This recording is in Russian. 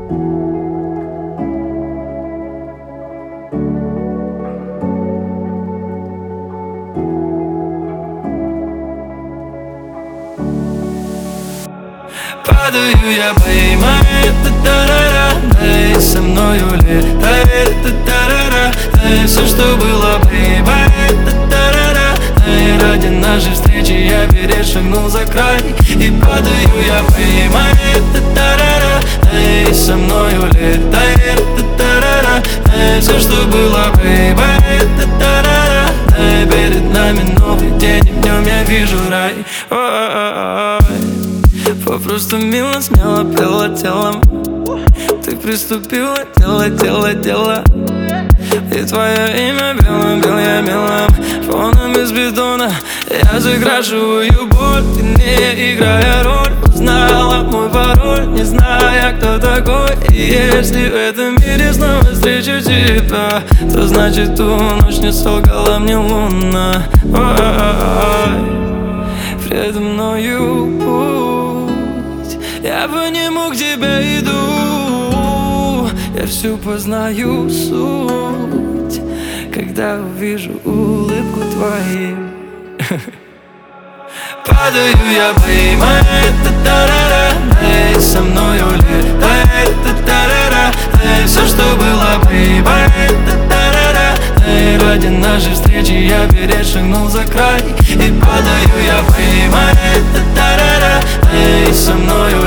Падаю я, поймай, та-та-ра-ра, дай со мною летай, та-та-ра-ра, дай все, что было, поймай, та-та-ра-ра, дай ради нашей встречи я перешагнул за край. И падаю я, поймай, та-та-ра-ра, дай со мною летай, та-та-ра-ра, дай все, что было, поймай, та-та-ра-ра, дай перед нами новый день, и в нем я вижу рай. Попросту мило, смело пела телом. Ты приступила, дело. И твое имя белым, бел я мелом. Фоном из бетона я закрашиваю боль. Ты не играя роль, узнала мой пароль, не зная, кто такой. И если в этом мире снова встречу тебя, то значит ту ночь не солгала мне луна. Предо мною путь, я по нему к тебе иду. Я всю познаю суть, когда увижу улыбку твою. Падаю я, поймай, та-та-ра-ра, дай со мною летай, та-та-ра-ра, дай все, что было, поймай, та-та-ра-ра, дай ради нашей встречи я перешагнул за край. И падаю я, поймай, та-та-ра-ра, дай со мною